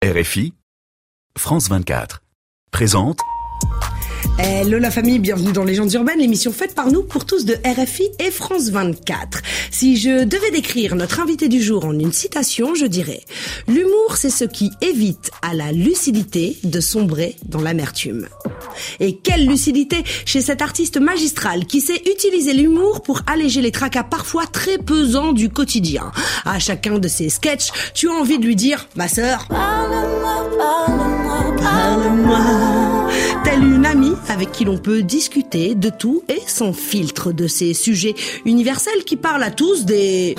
RFI, France 24, présente... Hello la famille, bienvenue dans Légendes urbaines, l'émission faite par nous pour tous de RFI et France 24. Si je devais décrire notre invité du jour en une citation, je dirais « L'humour, c'est ce qui évite à la lucidité de sombrer dans l'amertume ». Et quelle lucidité chez cet artiste magistral qui sait utiliser l'humour pour alléger les tracas parfois très pesants du quotidien. À chacun de ses sketchs, tu as envie de lui dire « Ma sœur, parle-moi, parle-moi, parle-moi ». Telle une amie avec qui l'on peut discuter de tout et sans filtre, de ces sujets universels qui parlent à tous des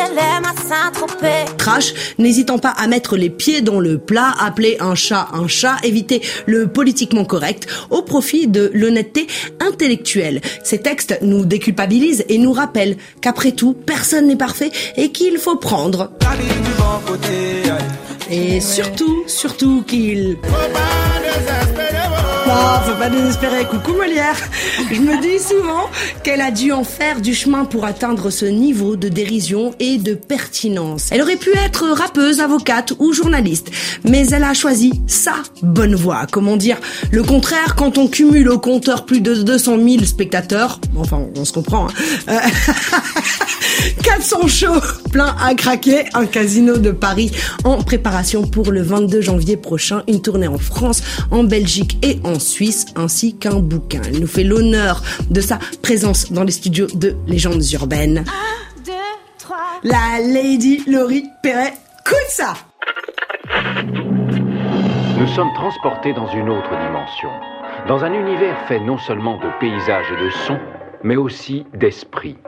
trash, n'hésitant pas à mettre les pieds dans le plat, appeler un chat, éviter le politiquement correct au profit de l'honnêteté intellectuelle. Ces textes nous déculpabilisent et nous rappellent qu'après tout, personne n'est parfait et qu'il faut prendre. Et surtout qu'il... Non, faut pas désespérer. Coucou Molière. Je me dis souvent qu'elle a dû en faire du chemin pour atteindre ce niveau de dérision et de pertinence. Elle aurait pu être rappeuse, avocate ou journaliste, mais elle a choisi sa bonne voie. Comment dire le contraire quand on cumule au compteur plus de 200 000 spectateurs. Enfin, on se comprend. 400 shows plein à craquer, un casino de Paris en préparation pour le 22 janvier prochain, une tournée en France, en Belgique et en Suisse, ainsi qu'un bouquin. Elle nous fait l'honneur de sa présence dans les studios de Légendes urbaines. 1, 2, 3... La Lady Laurie Perret, écoute ça! Nous sommes transportés dans une autre dimension, dans un univers fait non seulement de paysages et de sons, mais aussi d'esprit.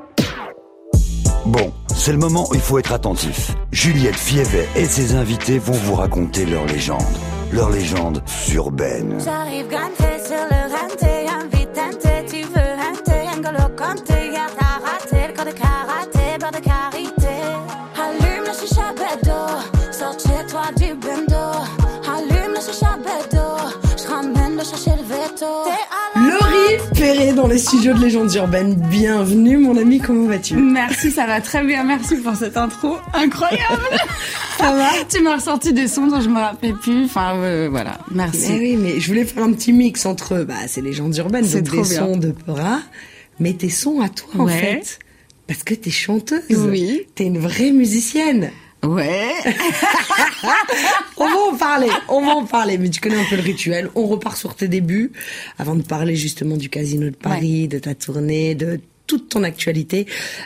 Bon, c'est le moment où il faut être attentif. Juliette Fievet et ses invités vont vous raconter leur légende urbaine. J'arrive ganté sur le renté, invitante, tu veux hanter, N'Golo Kanté, y'a t'as raté, le corps de karaté, beurre de karité. Allume le chicha bédo, sors chez toi du bendo. Allume le chicha bédo, j'ramène le chercher le veto. Laurie Perret dans les studios de Légendes urbaines. Bienvenue mon ami, comment vas-tu? Merci, ça va très bien, merci pour cette intro incroyable. Ça va? Tu m'as ressorti des sons dont je me rappelais plus, enfin voilà, merci. Eh oui, mais je voulais faire un petit mix entre, c'est Légendes urbaines, c'est donc des bien. sons de Pora, mais tes sons à toi en fait. Parce que t'es chanteuse. Oui. T'es une vraie musicienne. Ouais. On va en parler, mais tu connais un peu le rituel. On repart sur tes débuts, avant de parler justement du Casino de Paris, de ta tournée, de toute ton actualité.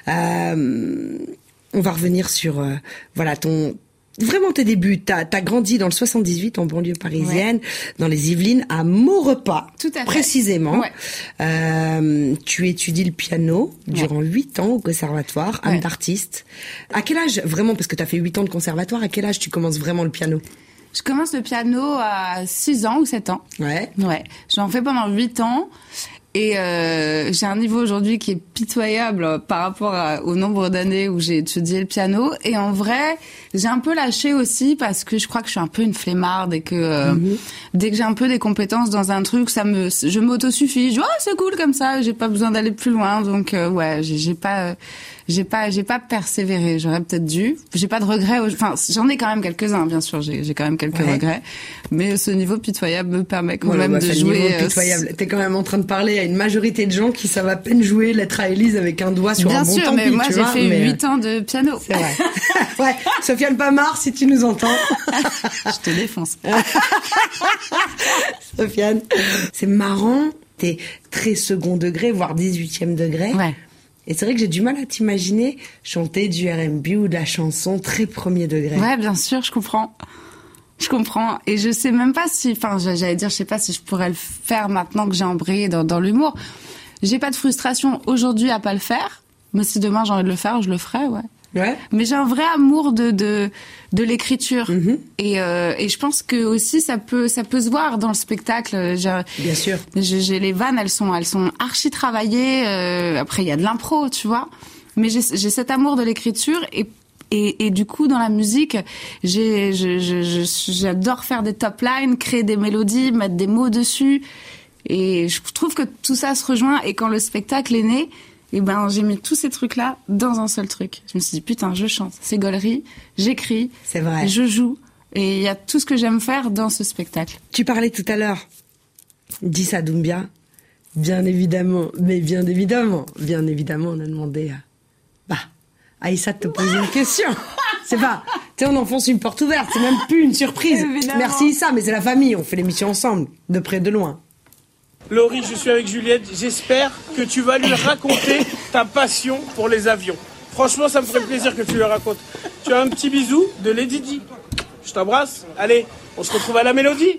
On va revenir sur, vraiment tes débuts. T'as grandi dans le 78 en banlieue parisienne, dans les Yvelines, à Maurepas. Tout à fait. Précisément. Ouais. Tu étudies le piano durant 8 ans au conservatoire, âme d'artiste. À quel âge, vraiment, parce que t'as fait 8 ans de conservatoire, à quel âge tu commences vraiment le piano? Je commence le piano à 6 ans ou 7 ans. Ouais. J'en fais pendant 8 ans. Et j'ai un niveau aujourd'hui qui est pitoyable par rapport au nombre d'années où j'ai étudié le piano. Et en vrai, j'ai un peu lâché aussi parce que je crois que je suis un peu une flemmarde et que dès que j'ai un peu des compétences dans un truc, je m'autosuffis. Je dis c'est cool comme ça, j'ai pas besoin d'aller plus loin. Donc j'ai pas persévéré. J'aurais peut-être dû. J'ai pas de regrets. Enfin, j'en ai quand même quelques-uns, bien sûr. J'ai quand même quelques regrets. Mais ce niveau pitoyable me permet quand même de jouer. Pitoyable. T'es quand même en train de parler à une majorité de gens qui savent à peine jouer lettre à Élise avec un doigt sur un bon bien sûr, tampi. mais moi j'ai fait 8 ans de piano. C'est vrai. Ouais. Sofiane Pamar, si tu nous entends. Je te défonce. Sofiane. C'est marrant. T'es très second degré, voire 18e degré. Ouais. Et c'est vrai que j'ai du mal à t'imaginer chanter du R&B ou de la chanson très premier degré. Ouais, bien sûr, je comprends. Et je sais même pas si, je sais pas si je pourrais le faire maintenant que j'ai embrayé dans l'humour. J'ai pas de frustration aujourd'hui à pas le faire. Mais si demain j'ai envie de le faire, je le ferai, ouais. Mais j'ai un vrai amour de l'écriture. Et je pense que aussi ça peut se voir dans le spectacle. Bien sûr. J'ai les vannes, elles sont archi travaillées. Après il y a de l'impro, tu vois. Mais j'ai cet amour de l'écriture et du coup dans la musique, j'adore faire des top lines, créer des mélodies, mettre des mots dessus. Et je trouve que tout ça se rejoint. Et quand le spectacle est né, j'ai mis tous ces trucs-là dans un seul truc. Je me suis dit, putain, je chante, c'est gaulerie, j'écris, c'est vrai. Je joue, Et il y a tout ce que j'aime faire dans ce spectacle. Tu parlais tout à l'heure d'Issa Doumbia. Bien évidemment, on a demandé à Issa de te poser une question. C'est pas, tu sais, on enfonce une porte ouverte, c'est même plus une surprise. Évidemment. Merci Issa, mais c'est la famille, on fait l'émission ensemble, de près de loin. Laurie, je suis avec Juliette, j'espère que tu vas lui raconter ta passion pour les avions. Franchement, ça me ferait plaisir que tu lui racontes. Tu as un petit bisou de Lady Di. Je t'embrasse. Allez, on se retrouve à la mélodie.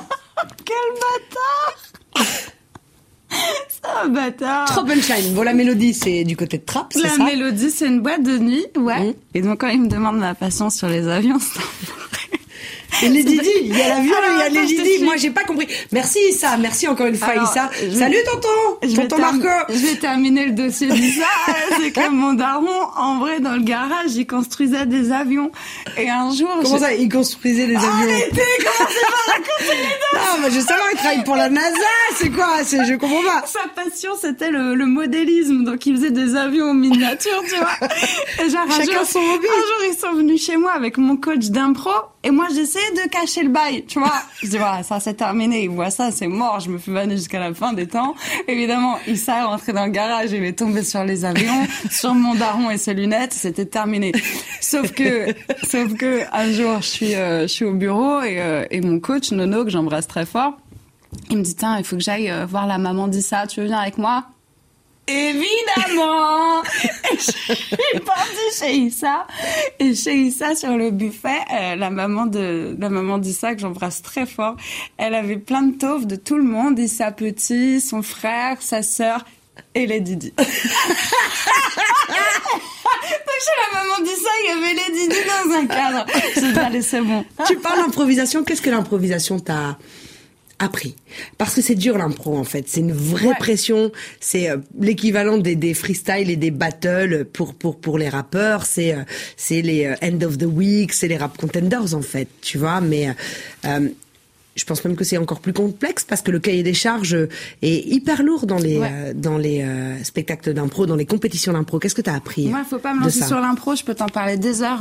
Quel bâtard! C'est un bâtard. Trop punchline. Bon, la mélodie, c'est du côté de Trapp, c'est ça? La mélodie, c'est une boîte de nuit, ouais. Et donc, quand il me demande ma passion sur les avions, c'est Et Lady Di, il y a l'avion, il y a attends, Lady je Di. t'explique. Moi, j'ai pas compris. Merci Issa, merci encore une fois Alors, Issa. je- Salut tonton Marco. Je vais terminer le dossier d'Issa. C'est que mon daron, en vrai, dans le garage, il construisait des avions. Et un jour... Comment ça, il construisait des avions? Arrêtez, commencez pas à raconter les Non, mais je sais pas, il travaille pour la NASA, c'est quoi? Je comprends pas. Sa passion, c'était le modélisme. Donc, il faisait des avions en miniature, tu vois. Et genre, Chacun son hobby. un jour, ils sont venus chez moi avec mon coach d'impro. Et moi, j'essayais de cacher le bail, tu vois. Je dis, voilà, ça, c'est terminé. Il voit ça, c'est mort. Je me fais vanner jusqu'à la fin des temps. Évidemment, Issa est rentré dans le garage. Il est tombé sur les avions, sur mon daron et ses lunettes. C'était terminé. Sauf que, un jour, je suis au bureau et mon coach, Nono, que j'embrasse très fort, il me dit, tiens, il faut que j'aille voir la maman d'Issa. Tu veux venir avec moi? Évidemment! Et je suis partie chez Issa. Et chez Issa, sur le buffet, la maman d'Issa, que j'embrasse très fort, elle avait plein de taufes de tout le monde. Issa petit, son frère, sa sœur et Lady Di. Donc chez la maman d'Issa, il y avait Lady Di dans un cadre. Je dis, allez, c'est bon. Tu parles d'improvisation, qu'est-ce que l'improvisation t'a appris? Parce que c'est dur l'impro en fait, c'est une vraie pression, c'est l'équivalent des freestyles et des battles pour les rappeurs, c'est les end of the week, c'est les rap contenders en fait, tu vois, mais je pense même que c'est encore plus complexe parce que le cahier des charges est hyper lourd dans les spectacles d'impro, dans les compétitions d'impro. Qu'est-ce que t'as appris? Moi, il faut pas me lancer sur l'impro, je peux t'en parler des heures.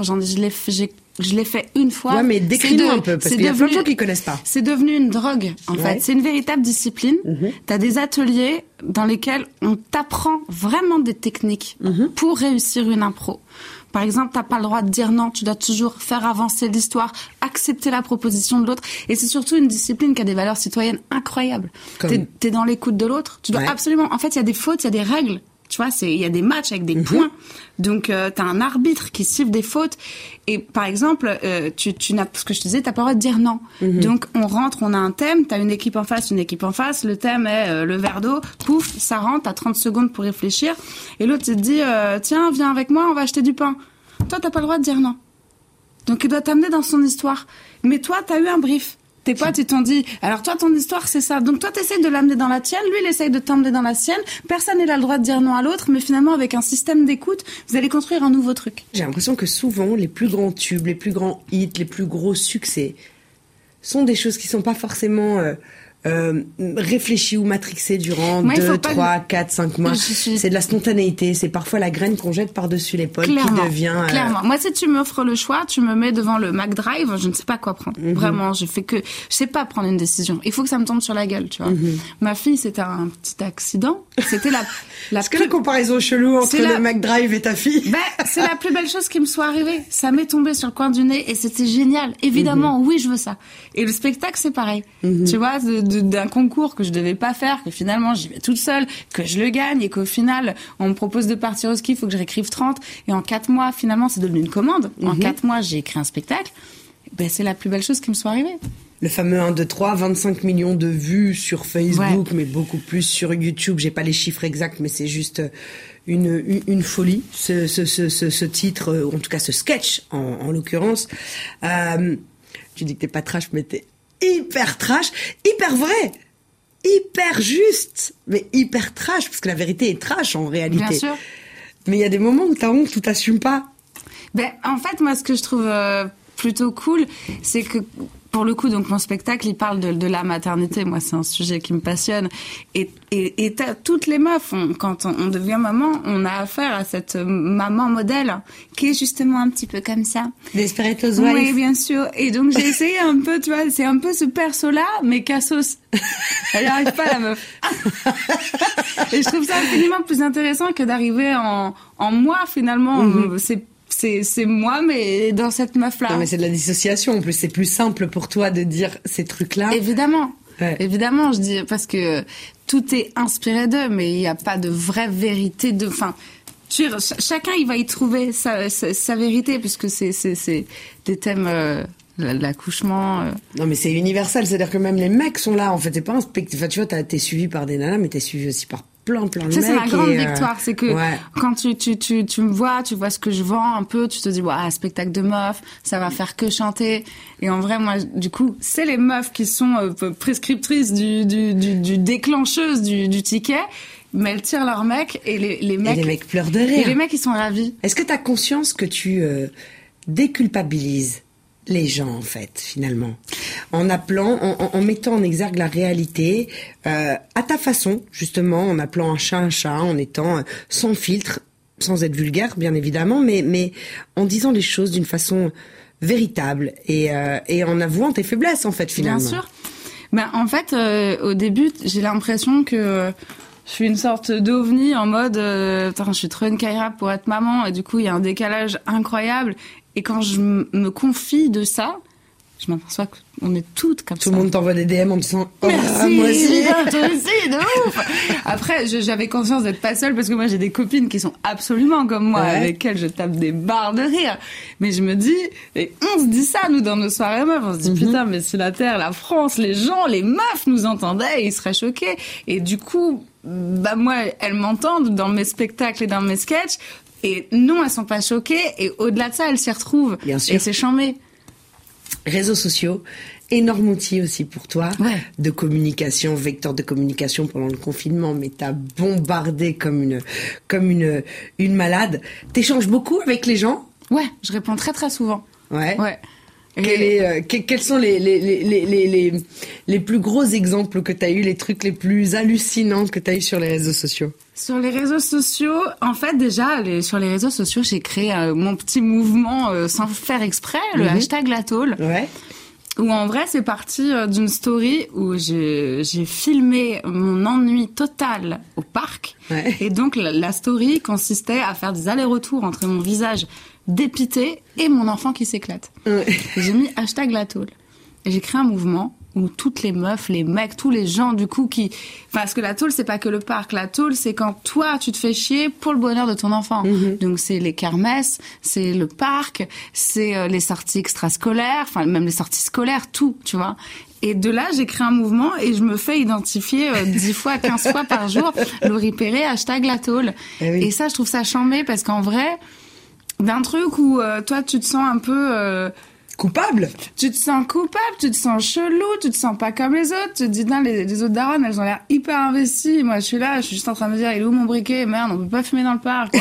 Je l'ai fait une fois. Ouais, mais décris-nous un peu, parce qu'il y a plein de gens qui connaissent pas. C'est devenu une drogue, en fait. C'est une véritable discipline. T'as des ateliers dans lesquels on t'apprend vraiment des techniques pour réussir une impro. Par exemple, t'as pas le droit de dire non, tu dois toujours faire avancer l'histoire, accepter la proposition de l'autre. Et c'est surtout une discipline qui a des valeurs citoyennes incroyables. T'es dans l'écoute de l'autre, tu dois absolument... En fait, il y a des fautes, il y a des règles. Tu vois, il y a des matchs avec des points. Donc, t'as un arbitre qui siffle des fautes. Et par exemple, tu n'as, ce que je te disais, t'as pas le droit de dire non. Donc, on rentre, on a un thème, t'as une équipe en face. Le thème est le verre d'eau. Pouf, ça rentre, t'as 30 secondes pour réfléchir. Et l'autre, il te dit, tiens, viens avec moi, on va acheter du pain. Toi, t'as pas le droit de dire non. Donc, il doit t'amener dans son histoire. Mais toi, t'as eu un brief. Tes potes, ils t'ont dit, alors toi, ton histoire, c'est ça. Donc toi, t'essayes de l'amener dans la tienne, lui, il essaye de t'emmener dans la sienne. Personne n'a le droit de dire non à l'autre, mais finalement, avec un système d'écoute, vous allez construire un nouveau truc. J'ai l'impression que souvent, les plus grands tubes, les plus grands hits, les plus gros succès sont des choses qui sont pas forcément réfléchies ou matrixées durant 2, 3, 4, 5 mois. C'est de la spontanéité, c'est parfois la graine qu'on jette par-dessus l'épaule qui devient... Clairement. Moi, si tu m'offres le choix, tu me mets devant le McDrive, je ne sais pas quoi prendre. Vraiment, je sais pas prendre une décision. Il faut que ça me tombe sur la gueule, tu vois. Ma fille, c'était un petit accident. C'était la Est-ce que la comparaison chelou entre le McDrive et ta fille? C'est la plus belle chose qui me soit arrivée. Ça m'est tombé sur le coin du nez et c'était génial. Évidemment, oui, je veux ça. Et le spectacle, c'est pareil. Tu vois, d'un concours que je devais pas faire, que finalement j'y vais toute seule, que je le gagne et qu'au final on me propose de partir au ski, il faut que je réécrive 30 et en 4 mois finalement c'est devenu une commande. En 4 mois j'ai écrit un spectacle. C'est la plus belle chose qui me soit arrivée. Le fameux 1, 2, 3, 25 millions de vues sur Facebook, mais beaucoup plus sur YouTube. J'ai pas les chiffres exacts, mais c'est juste une folie. Ce titre, ou en tout cas ce sketch en l'occurrence. Tu dis que t'es pas trash, mais t'es hyper trash, hyper vrai, hyper juste, mais hyper trash, parce que la vérité est trash en réalité. Bien sûr. Mais il y a des moments où t'as honte, où t'assumes pas. En fait, moi, ce que je trouve plutôt cool, c'est que pour le coup, donc mon spectacle, il parle de la maternité. Moi, c'est un sujet qui me passionne. Et toutes les meufs, quand on devient maman, on a affaire à cette maman modèle qui est justement un petit peu comme ça. Desperate Housewives. Oui, bien sûr. Et donc j'ai essayé un peu, tu vois, c'est un peu ce perso-là, mais cassos. Elle n'y arrive pas, la meuf. Et je trouve ça infiniment plus intéressant que d'arriver en moi, finalement. C'est moi, mais dans cette meuf-là. Non, mais c'est de la dissociation. En plus, c'est plus simple pour toi de dire ces trucs-là. Évidemment. Ouais. Évidemment, je dis, parce que tout est inspiré d'eux, mais il n'y a pas de vraie vérité enfin, chacun, il va y trouver sa vérité, puisque c'est des thèmes, l'accouchement. Non, mais c'est universel. C'est-à-dire que même les mecs sont là. En fait, c'est pas un spectacle. Enfin, tu vois, t'es suivi par des nanas, mais t'es suivi aussi par plein de mecs. C'est ma grande victoire, c'est que quand tu me vois, tu vois ce que je vends un peu, tu te dis, spectacle de meufs, ça va faire que chanter. Et en vrai, moi, du coup, c'est les meufs qui sont prescriptrices du déclencheuse du ticket, mais elles tirent leurs mecs et les mecs... Et les mecs pleurent de rire. Et les mecs, ils sont ravis. Est-ce que t'as conscience que tu déculpabilises les gens, en fait, finalement, en mettant en exergue la réalité, à ta façon, justement, en appelant un chat, en étant sans filtre, sans être vulgaire, bien évidemment, mais en disant les choses d'une façon véritable et en avouant tes faiblesses, en fait, finalement. Bien sûr. En fait, au début, j'ai l'impression que je suis une sorte d'ovni en mode je suis trop une Kaira pour être maman, et du coup, il y a un décalage incroyable. Et quand je me confie de ça, je m'aperçois qu'on est toutes comme ça. Tout le monde t'envoie des DM en disant « Merci, moi aussi !» toi aussi, de ouf. Après, j'avais conscience d'être pas seule, parce que moi, j'ai des copines qui sont absolument comme moi, avec lesquelles je tape des barres de rire. Mais je me dis, et on se dit ça, nous, dans nos soirées meufs, on se dit, putain, mais si la Terre, la France, les gens, les meufs nous entendaient, ils seraient choqués. Et du coup, moi, elles m'entendent dans mes spectacles et dans mes sketchs. Et non, elles sont pas choquées. Et au-delà de ça, elles s'y retrouvent. Bien sûr. Et c'est chambé. Réseaux sociaux, énorme outil aussi pour toi de communication, vecteur de communication pendant le confinement, mais t'as bombardé comme une malade. T'échanges beaucoup avec les gens? Ouais, je réponds très très souvent. Ouais. Et Quels sont les plus gros exemples que t'as eu, les trucs les plus hallucinants que t'as eu sur les réseaux sociaux? Sur les réseaux sociaux, en fait, déjà, sur les réseaux sociaux, j'ai créé mon petit mouvement sans faire exprès, le hashtag La Tôle. Ouais. Où en vrai, c'est parti d'une story où j'ai filmé mon ennui total au parc. Ouais. Et donc, la story consistait à faire des allers-retours entre mon visage dépité et mon enfant qui s'éclate. Ouais. Et j'ai mis hashtag La Tôle. Et j'ai créé un mouvement où toutes les meufs, les mecs, tous les gens, du coup, parce que la tôle, c'est pas que le parc. La tôle, c'est quand toi, tu te fais chier pour le bonheur de ton enfant. Donc, c'est les kermesses, c'est le parc, c'est les sorties extrascolaires, enfin, même les sorties scolaires, tout, tu vois. Et de là, j'ai créé un mouvement et je me fais identifier 10 fois, 15 fois par jour. Laurie Perret, hashtag La Tôle. Et ça, je trouve ça chambé parce qu'en vrai, d'un truc où toi, tu te sens un peu... coupable. Tu te sens coupable, tu te sens chelou, tu te sens pas comme les autres. Tu te dis, non, les autres daronnes, elles ont l'air hyper investies. Moi, je suis là, je suis juste en train de me dire, il est où mon briquet? Merde, on peut pas fumer dans le parc.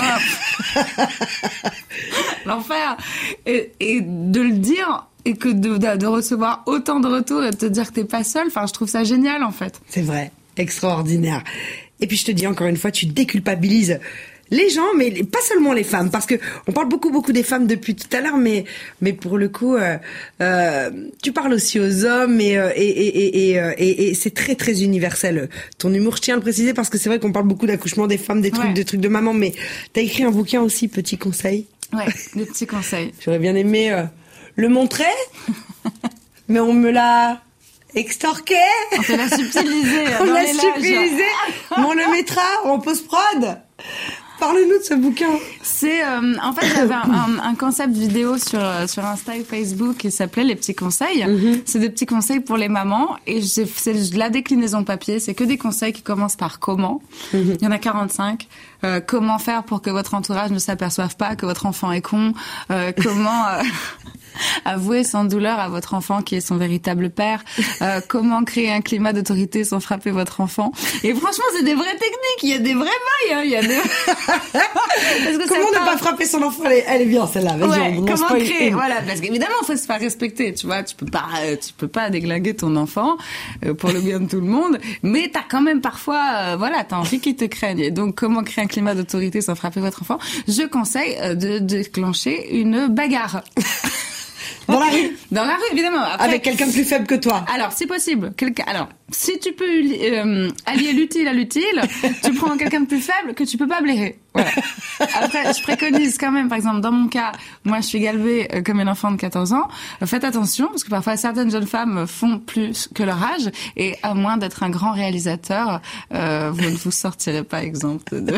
L'enfer. Et de le dire, et que de recevoir autant de retours et de te dire que t'es pas seule, enfin, je trouve ça génial, en fait. C'est vrai. Extraordinaire. Et puis, je te dis encore une fois, tu déculpabilises les gens, mais pas seulement les femmes, parce que on parle beaucoup des femmes depuis tout à l'heure, mais pour le coup, tu parles aussi aux hommes et c'est très très universel. Ton humour, je tiens à le préciser parce que c'est vrai qu'on parle beaucoup d'accouchement des femmes, des trucs de maman, mais t'as écrit un bouquin aussi, Petits Conseils. Ouais, des petits conseils. J'aurais bien aimé le montrer, mais on me l'a extorqué. On te l'a subtilisé. On l'a subtilisé. Mais on le mettra en post-prod. Parle-nous de ce bouquin. C'est en fait, j'avais un concept vidéo sur Insta et Facebook qui s'appelait Les petits conseils. C'est des petits conseils pour les mamans et c'est de la déclinaison papier. C'est que des conseils qui commencent par comment. Il y en a 45. Comment faire pour que votre entourage ne s'aperçoive pas que votre enfant est con. Comment Avouer sans douleur à votre enfant qui est son véritable père. Comment créer un climat d'autorité sans frapper votre enfant. Et franchement, c'est des vraies techniques. Il y a des vrais bails. Hein. Il y a des... Parce que comment ne pas frapper son enfant? Elle est bien celle-là. Vas-y, ouais, on comment créer? Voilà, parce qu'évidemment, il faut se faire respecter. Tu vois, tu peux pas déglinguer ton enfant pour le bien de tout le monde. Mais t'as quand même parfois, t'as envie qu'il te craigne. Et donc, comment créer un climat d'autorité sans frapper votre enfant? Je conseille de déclencher une bagarre. Dans la rue? Dans la rue, évidemment. Après, avec quelqu'un de plus faible que toi? Alors, c'est possible. Alors, si tu peux allier l'utile à l'utile, tu prends quelqu'un de plus faible que tu peux pas blairer. Voilà. Après, je préconise quand même, par exemple, dans mon cas, moi, je suis galbée comme un enfant de 14 ans. Faites attention, parce que parfois, certaines jeunes femmes font plus que leur âge, et à moins d'être un grand réalisateur, vous ne vous sortirez pas exempt de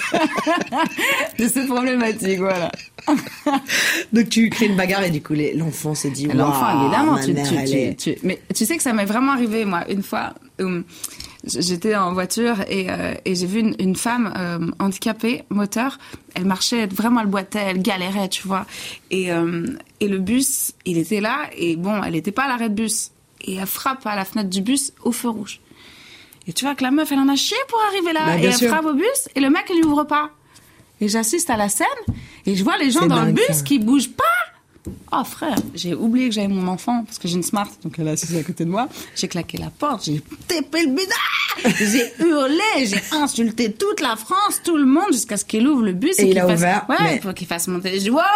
cette problématique, voilà. Donc, tu crées une bagarre et du coup, l'enfant s'est dit, l'enfant, évidemment, mais tu sais que ça m'est vraiment arrivé, moi, une fois, j'étais en voiture et j'ai vu une femme handicapée, moteur. Elle marchait, vraiment, elle boitait, elle galérait, tu vois. Et le bus, il était là et bon, elle était pas à l'arrêt de bus. Et elle frappe à la fenêtre du bus au feu rouge. Et tu vois que la meuf, elle en a chié pour arriver là. Et elle frappe au bus et le mec, il lui ouvre pas. Et j'assiste à la scène et je vois les gens dans le bus qui bougent pas. Oh frère, j'ai oublié que j'avais mon enfant parce que j'ai une Smart, donc elle est assise à côté de moi. J'ai claqué la porte, j'ai tapé le bidon, j'ai hurlé, j'ai insulté toute la France, tout le monde jusqu'à ce qu'il ouvre le bus et qu'il fasse, pour qu'il fasse monter. J'ai dit wow.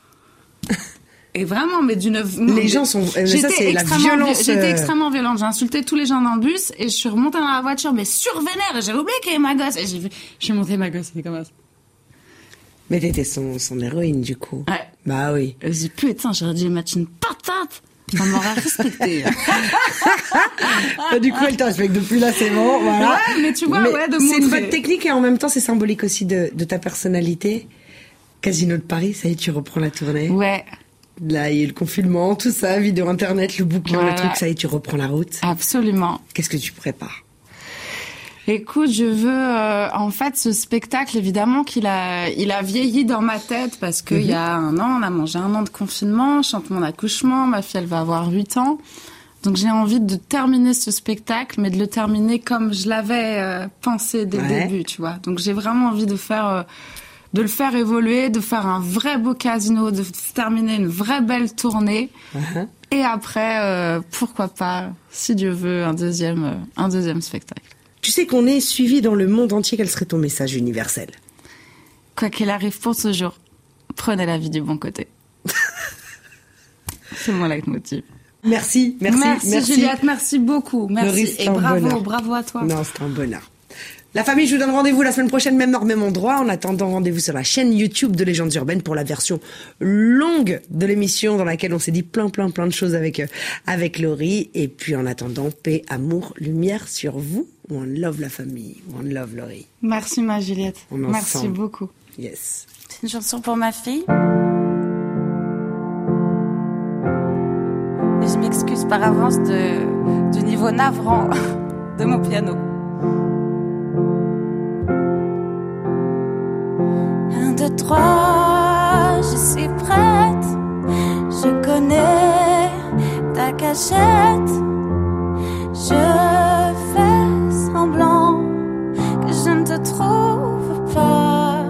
Et vraiment, mais les gens sont. Ça, c'est la violence. J'étais extrêmement violente. J'ai insulté tous les gens dans le bus et je suis remontée dans la voiture, mais survénère. Et j'avais oublié qu'il y avait ma gosse. Et je suis montée ma gosse. C'est comme ça. Mais t'étais son héroïne, du coup. Ouais. Bah oui. J'ai dit, putain, j'aurais dû lui mettre une patate. On m'aurait respecté. Du coup, elle te respecte depuis là, c'est bon, voilà. Ouais, mais tu vois, c'est une bonne technique et en même temps, c'est symbolique aussi de ta personnalité. Casino de Paris, ça y est, tu reprends la tournée. Ouais. Là, il y a eu le confinement, tout ça, vidéo internet, le bouquin, le truc, ça y est, tu reprends la route. Absolument. Qu'est-ce que tu prépares? Écoute, je veux en fait ce spectacle évidemment il a vieilli dans ma tête parce que il y a un an, on a mangé 1 an de confinement, je chante mon accouchement, ma fille elle va avoir 8 ans. Donc j'ai envie de terminer ce spectacle mais de le terminer comme je l'avais pensé dès le début, tu vois. Donc j'ai vraiment envie de le faire évoluer, de faire un vrai beau casino, de terminer une vraie belle tournée. Et après pourquoi pas, si Dieu veut, un deuxième spectacle. Tu sais qu'on est suivi dans le monde entier. Quel serait ton message universel? Quoi qu'il arrive pour ce jour, prenez la vie du bon côté. C'est mon leitmotiv. Merci Juliette, merci beaucoup. Merci et bravo à toi. Non, c'est un bonheur. La famille, je vous donne rendez-vous la semaine prochaine, même heure, même endroit. En attendant, rendez-vous sur la chaîne YouTube de Légendes Urbaines pour la version longue de l'émission dans laquelle on s'est dit plein de choses avec Laurie. Et puis en attendant, paix, amour, lumière sur vous. One love la famille. One love Laurie. Merci ma Juliette. Merci beaucoup. Yes. C'est une chanson pour ma fille. Et je m'excuse par avance du niveau navrant de mon piano. 1, 2, 3, je suis prête. Je connais ta cachette. Je fais semblant que je ne te trouve pas.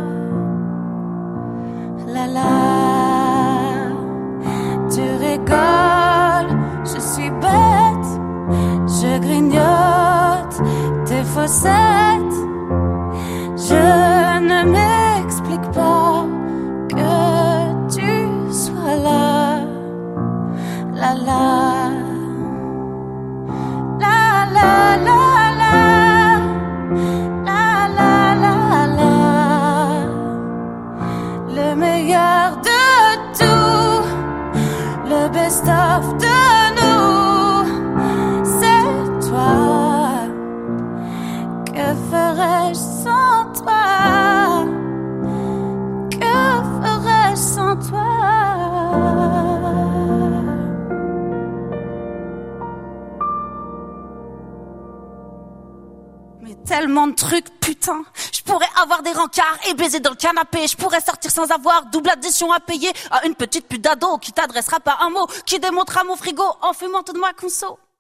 La la, tu rigoles, je suis bête. Je grignote tes faussettes. Je ne m'explique pas que tu sois là. La la, la la la la, la la la la. Le meilleur de tout, le best-of de nous, c'est toi. Que ferais Tellement de trucs, putain. Je pourrais avoir des rencarts et baiser dans le canapé. Je pourrais sortir sans avoir double addition à payer à une petite pute d'ado qui t'adressera pas un mot, qui démontera mon frigo en fumant toute ma conso.